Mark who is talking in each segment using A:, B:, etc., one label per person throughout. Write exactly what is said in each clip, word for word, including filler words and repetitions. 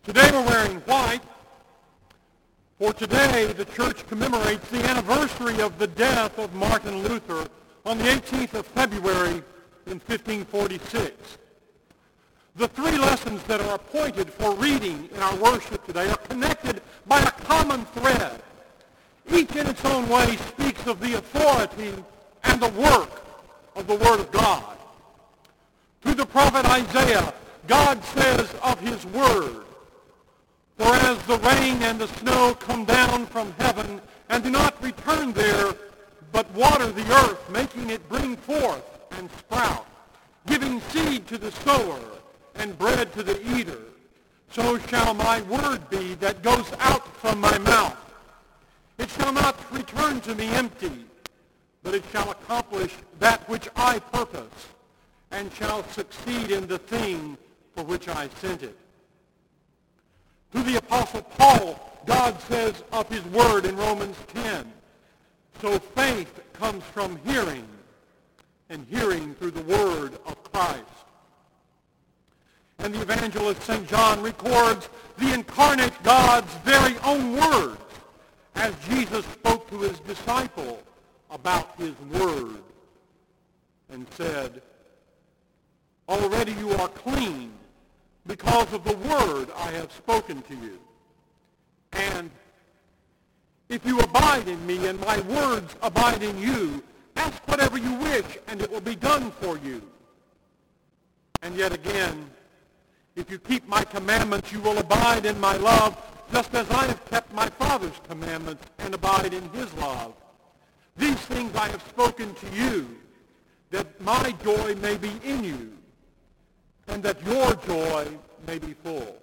A: Today we're wearing white, for today the church commemorates the anniversary of the death of Martin Luther on the eighteenth of February in fifteen forty-six. The three lessons that are appointed for reading in our worship today are connected by a common thread. Each in its own way speaks of the authority and the work of the Word of God. Through the prophet Isaiah, God says of his Word, "For as the rain and the snow come down from heaven and do not return there, but water the earth, making it bring forth and sprout, giving seed to the sower and bread to the eater, so shall my word be that goes out from my mouth. It shall not return to me empty, but it shall accomplish that which I purpose, and shall succeed in the thing for which I sent it." Through the Apostle Paul, God says of his word in Romans ten, "So faith comes from hearing, and hearing through the word of Christ." And the evangelist Saint John records the incarnate God's very own words as Jesus spoke to his disciple about his word and said, "Already you are clean because of the word I have spoken to you. And if you abide in me and my words abide in you, ask whatever you wish and it will be done for you. And yet again, if you keep my commandments, you will abide in my love, just as I have kept my Father's commandments and abide in his love. These things I have spoken to you, that my joy may be in you, and that your joy may be full."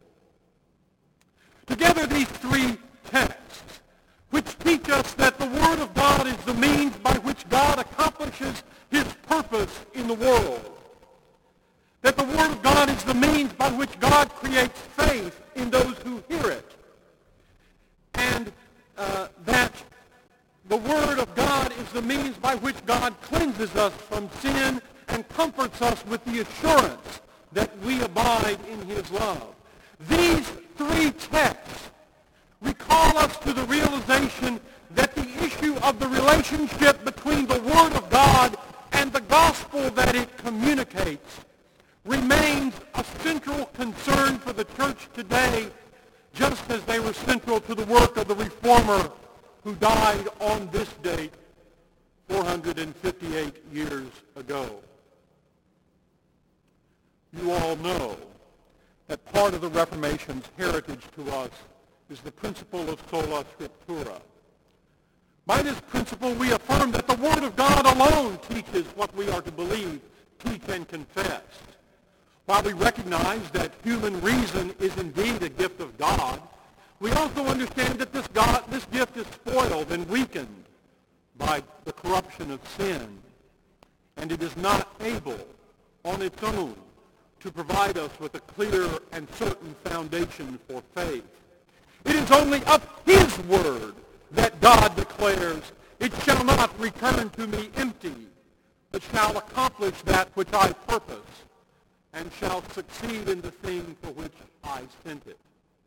A: Together, these three texts, which teach us that the Word of God is the means by which God accomplishes his purpose in the world, that the Word of God is the means by which God creates faith in those who hear it, and uh, that the Word of God is the means by which God cleanses us from sin and comforts us with the assurance that we abide in his love. These three texts recall us to the realization that the issue of the relationship between the Word of God and the gospel that it communicates remains a central concern for the church today, just as they were central to the work of the Reformer who died on this date four hundred fifty-eight years ago. You all know that part of the Reformation's heritage to us is the principle of sola scriptura. By this principle, we affirm that the Word of God alone teaches what we are to believe, teach, and confess. While we recognize that human reason is indeed a gift of God, we also understand that this, God, this gift is spoiled and weakened by the corruption of sin, and it is not able on its own to provide us with a clear and certain foundation for faith. It is only of his word that God declares, "It shall not return to me empty, but shall accomplish that which I purpose, and shall succeed in the thing for which I sent it."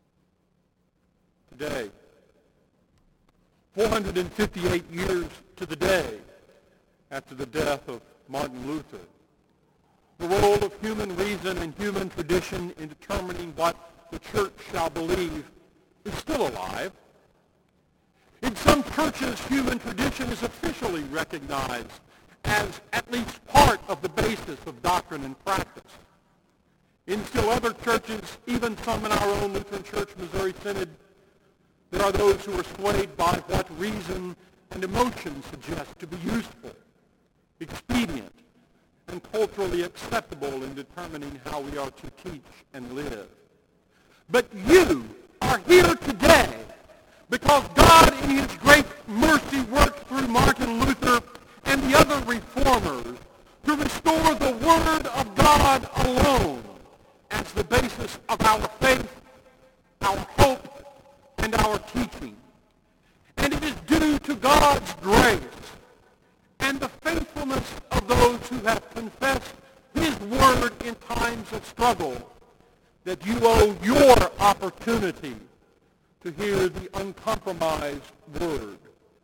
A: Today, four hundred fifty-eight years to the day after the death of Martin Luther, the role of human reason and human tradition in determining what the church shall believe is still alive. In some churches, human tradition is officially recognized as at least part of the basis of doctrine and practice. In still other churches, even some in our own Lutheran Church Missouri Synod, there are those who are swayed by what reason and emotion suggest to be useful, expedient, and culturally acceptable in determining how we are to teach and live. But you are here today because God, in his great mercy, worked through Martin Luther and the other reformers to restore the Word of God alone as the basis of our faith, our hope, and our teaching. And it is due to God's grace and the faithfulness of those who have confessed his word in times of struggle that you owe your opportunity to hear the uncompromised word.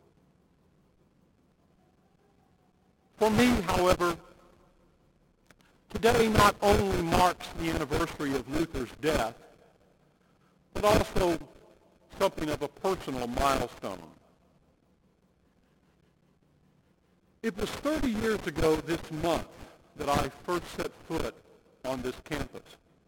A: For me, however, today not only marks the anniversary of Luther's death, but also something of a personal milestone. It was thirty years ago this month that I first set foot on this campus.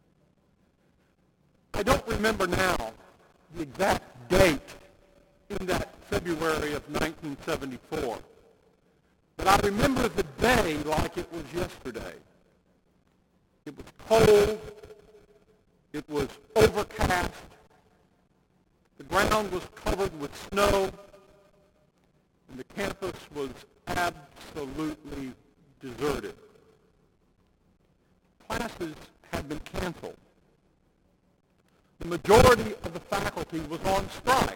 A: I don't remember now the exact date in that February of nineteen seventy-four, but I remember the day like it was yesterday. It was cold. It was overcast. The ground was covered with snow, and the campus was absolutely deserted. Classes had been canceled. The majority of the faculty was on strike,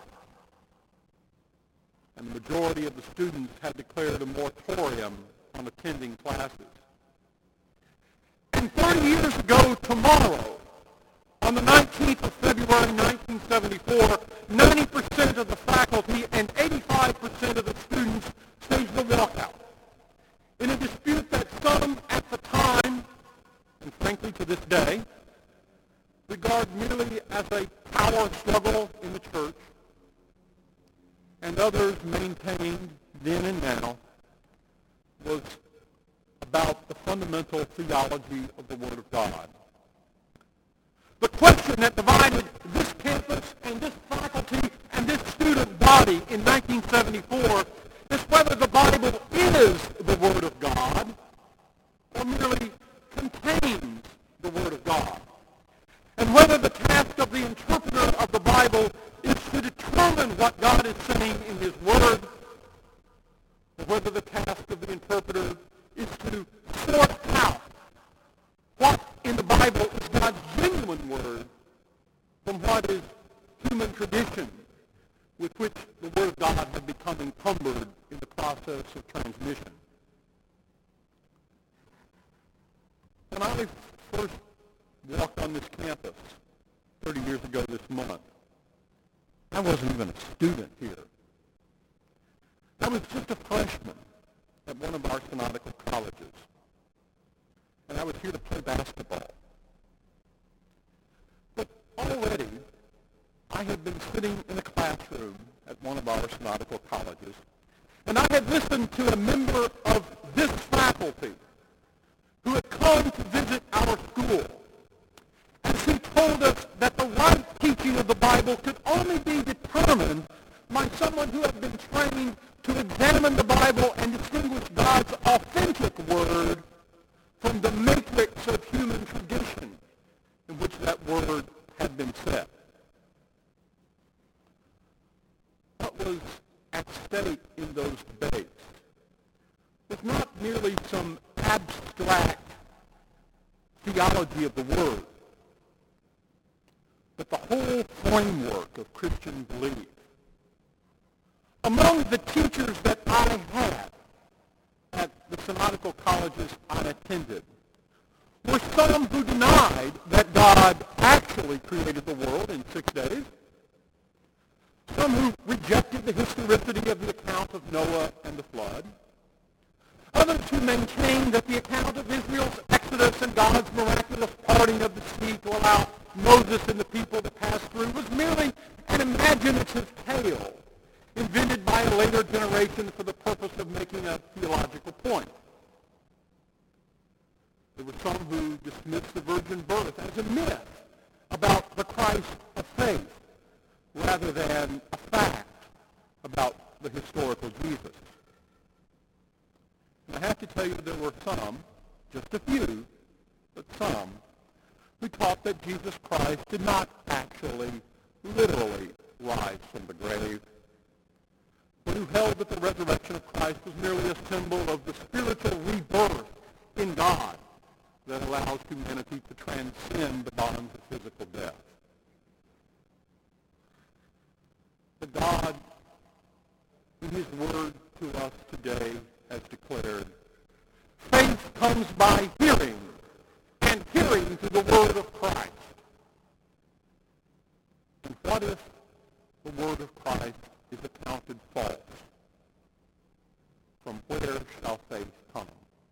A: and the majority of the students had declared a moratorium on attending classes. And thirty years ago tomorrow, on the nineteenth of February nineteen seventy-four, ninety percent of the faculty and eighty-five percent of the students staged a walkout in a dispute that some at the time, and frankly to this day, regard merely as a power struggle in the church, and others maintained then and now was about the fundamental theology of the Word of God. The question that divided this campus and this faculty and this student body in nineteen seventy-four is whether the Bible is the Word of God or merely contains the Word of God, and whether the task of the interpreter of the Bible is to determine what God is saying in His Word, or whether the task of the interpreter is to sort out what in the Bible is God's genuine Word from what is human tradition with which the Word of God had become encumbered in the process of transmission. When I first walked on this campus thirty years ago this month, I wasn't even a student here. I was just a freshman at one of our synodical colleges, and I was here to play basketball. But already, I had been sitting in a classroom at one of our synodical colleges, and I had listened to a member of this faculty who had come to visit our school, and he told us that the right teaching of the Bible could only be determined by someone who had been trained to examine the Bible and distinguish God's authentic Word from the matrix of human tradition in which that Word had been set. What was at stake in those debates was not merely some abstract theology of the Word, but the whole framework of Christian belief. Among the teachers that I had at the synodical colleges I attended were some who denied that God actually created the world in six days, some who rejected the historicity of the account of Noah and the flood, others who maintained that the account of Israel's exodus and God's miraculous parting of the sea to allow Moses and the people to pass through was merely an imaginative tale invented by a later generation for the purpose of making a theological point. There were some who dismissed the virgin birth as a myth about the Christ of faith rather than a fact about the historical Jesus. And I have to tell you there were some, just a few, but some, who taught that Jesus Christ did not actually, literally rise from the grave, but who held that the resurrection of Christ was merely a symbol of the spiritual rebirth in God that allows humanity to transcend the bonds of physical death. But God, in His Word to us today, has declared, faith comes by hearing, and hearing through the Word of Christ. What if the word of Christ is accounted false? From where shall faith come?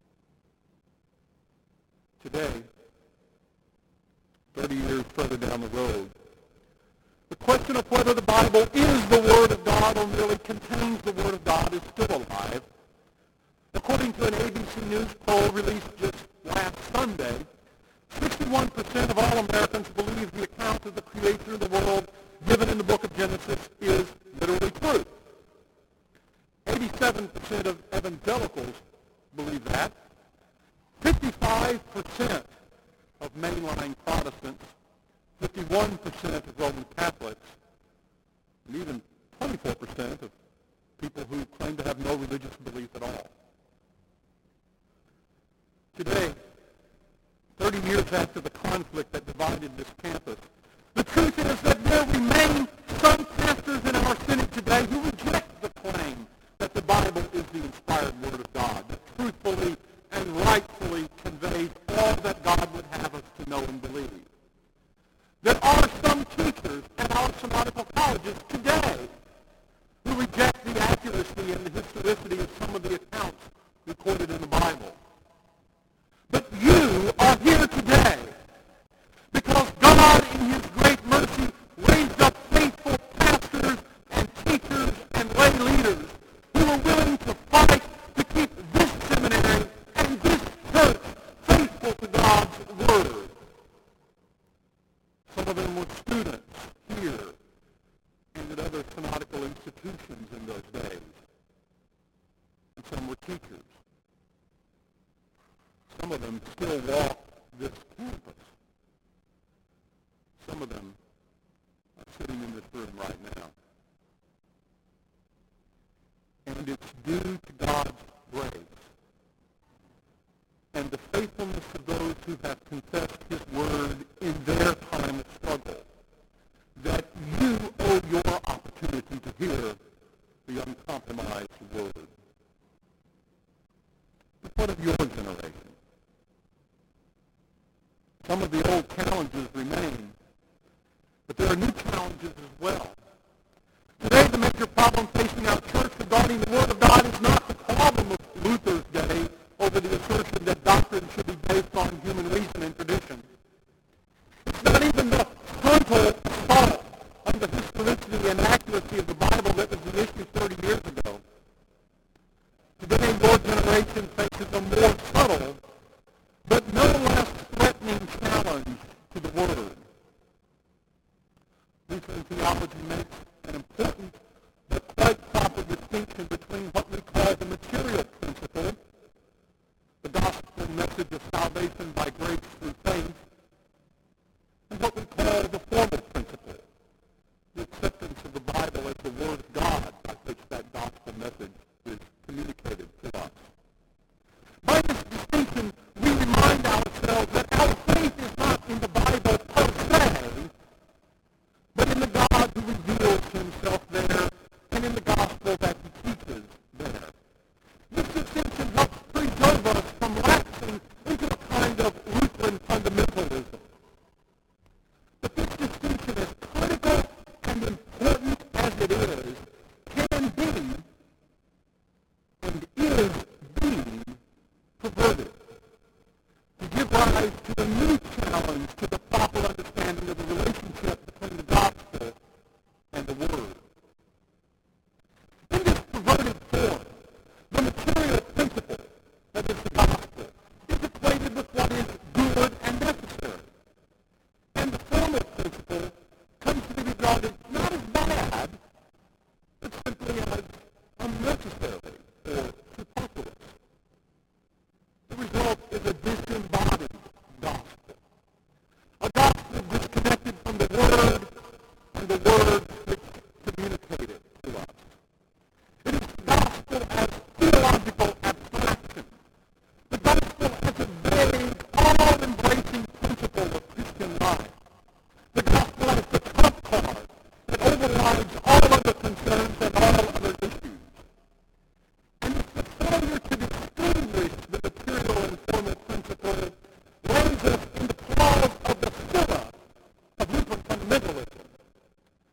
A: Today, thirty years further down the road, the question of whether the Bible is the Word of God or merely contains the Word of God is still alive. According to an A B C News poll released just last Sunday, sixty-one percent of all Americans believe the account of the creation of the world given in the book of Genesis is literally true. eighty-seven percent of evangelicals believe that. fifty-five percent of mainline Protestants, fifty-one percent of Roman Catholics, and even twenty-four percent of people who claim to have no religious belief at all. Today, thirty years after the conflict that divided this campus, the truth is that there remain some pastors in our Synod today who reject the claim that the Bible is the inspired Word of God, that truthfully and rightfully conveys all that God would have us to know and believe. There are some teachers at our synodical colleges today who reject the accuracy and the historicity of some of the accounts recorded in the Bible. But you are here today because God, in His great mercy, raised up faithful pastors and teachers and lay leaders who are willing to fight to keep this seminary and this church faithful to God's Word. Some of them were students here and at other synodical institutions in those days. And some were teachers. Some of them still walk this campus. Some of them are sitting in this room right now. And it's due to God's grace and the faithfulness of those who have confessed His Word in their time of struggle that you owe your opportunity to hear the uncompromised Word. But what of your generation? Some of the old challenges remain, but there are new challenges as well. Today, the major problem facing our church regarding the Word of God is not the problem of Luther's day over the assertion that doctrine should be based on human reason and tradition. It's not even the frontal assault on the historicity and accuracy of the Bible that was the issue thirty years ago. Today, your generation faces a more subtle but no less threatening challenge to the Word. Lutheran theology makes an important but quite proper distinction between what we call the material principle, the gospel message of salvation by grace through faith, and what we call the formal principle, the acceptance of the Bible as the Word of God by which that gospel message is communicated to us. By this distinction, we remind ourselves that our faith is not in the Bible per se, but in the God who reveals Himself there and in the gospel that He teaches there. This distinction helps preserve us from lapsing into a kind of Lutheran fundamentalism. But this distinction, as critical and important as it is, can be and is being perverted to give rise to a new challenge to the proper understanding of the relationship between the gospel and the Word. In this perverted form, the material principle, that is the gospel, is equated with what is good and necessary. And the formal principle comes to be regarded not as bad, but simply as unnecessary or superfluous. The result is a disembodied gospel, a gospel disconnected from the Word and the Word which communicated to us. It is the gospel as theological abstraction, the gospel as a vague, all-embracing principle of Christian life, the gospel as the trump card that overrides all other concerns and all other issues. And it's the failure to distinguish the material and formal principle lands us in the claws of the Scylla of Lutheran fundamentalism.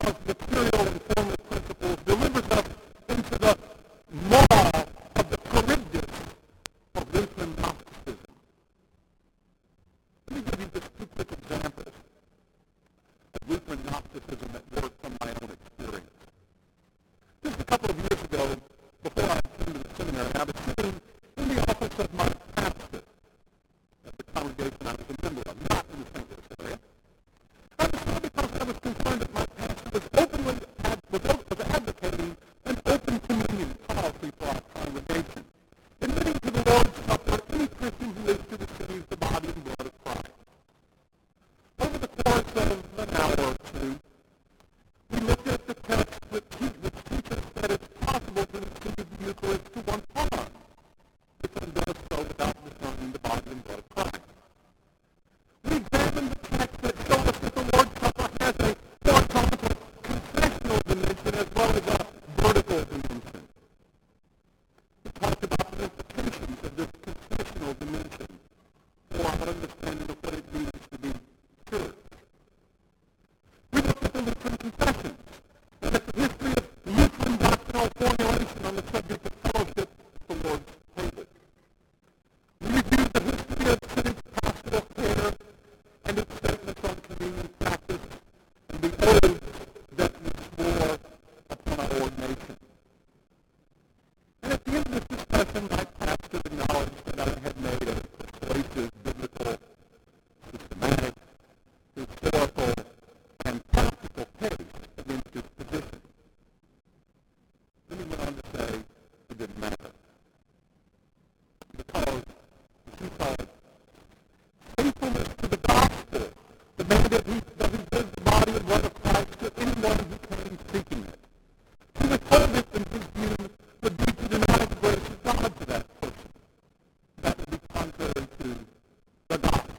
A: of material and formal principles delivers us into the maw of the Charybdis of Lutheran Gnosticism. Let me give you just two quick examples of Lutheran Gnosticism at work from my own experience. Just a couple of years ago, before I came to the seminary, I was sitting in the office of my pastor at the congregation I was a member of, not in the Saint Louis area. I was there because I was concerned that my pastor was openly ad- was, was advocating an open communion policy for our congregation, admitting to the Lord's Supper any Christian who is to receive the body and blood of Christ. Over the course of an hour or two, we looked at the text that te- which teaches that it's possible to receive the Eucharist to one's heart if one does so without discerning the body and blood of Christ. We examined the text that showed us that the Lord's Supper has a horizontal confessional dimension as well as a vertical dimension. We talked about the implications of this confessional dimension for our understanding of what it means to be church. We looked at the Lutheran confessions and at the history of Lutheran doctrinal formulation on the subject of fellowship at the Lord's table. We reviewed the history of Synod's pastoral care and its statements on communion practice and the oaths that we swore upon our ordination. And at the end of this discussion, my pastor acknowledged that I had made a persuasive, biblical, systematic, historical, and practical case against his position. Then he went on to say it didn't matter. Because, as he saw it, faithfulness to the gospel demanded he, that he give the body and blood of Christ to anyone who came seeking it. To withhold it, in his view, would be to deny the grace of God to that person. That would be contrary to the gospel.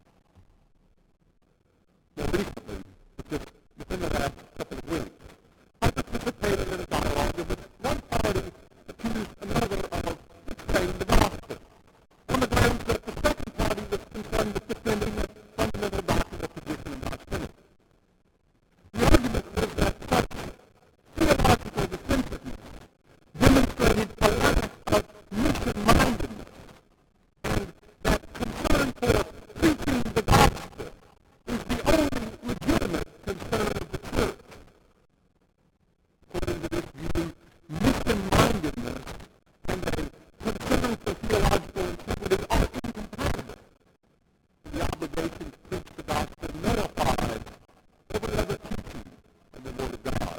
A: More recently, just within the last couple of weeks, I participated in a dialogue in which one party accused another of betraying the gospel, on the grounds that the second party was concerned with defending the fundamental doctrinal position of our Synod. The argument was that such theological defensiveness demonstrated a lack of mission-mindedness, and that concern for preaching the gospel is the only legitimate concern of the church. According to this view, mission-mindedness and a concern for theological integrity are incompatible. The obligation to preach the gospel nullifies every other teaching in the Word of God.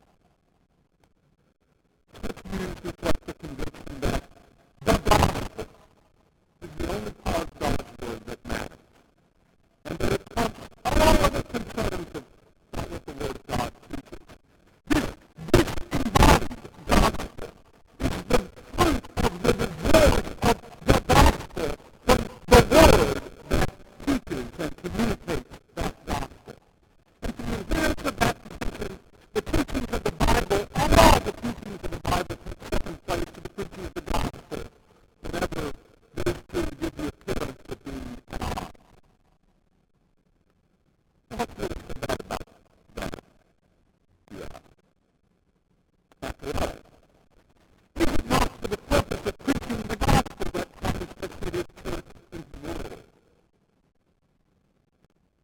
A: Such views reflect the conviction that the gospel is the only part of God's Word that matters, and that it trumps all other concerns of what the Word of God teaches. This disembodied gospel is the fruit of the divorce of the gospel from the Word that teaches and communicates that gospel. And to the adherents of that position, the teachings of the Bible, all the teachings of the Bible, take second place to the preaching of the gospel whenever those two give the appearance of being at odds. Now, what's really so bad about that? Yeah. After all, is it not for the purpose of preaching the gospel that Christ has sent his church into the world?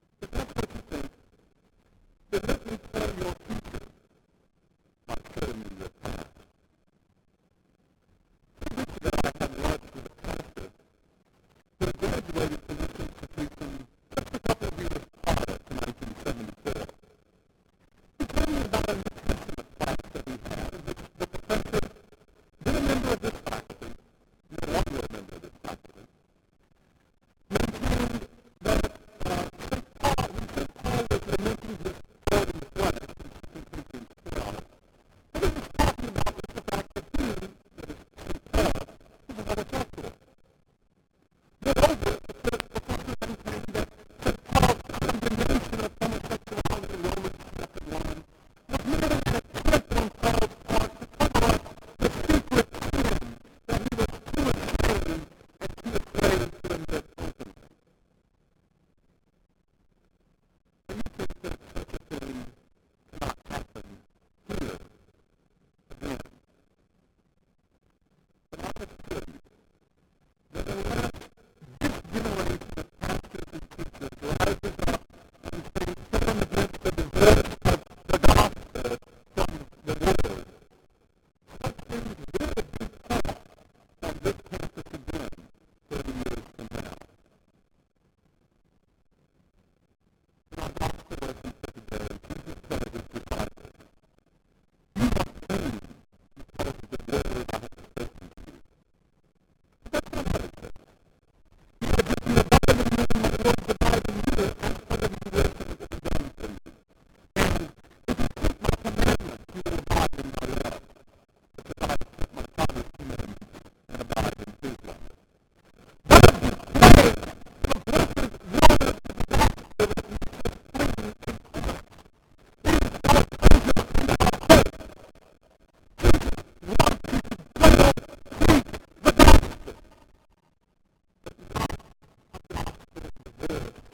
A: understood.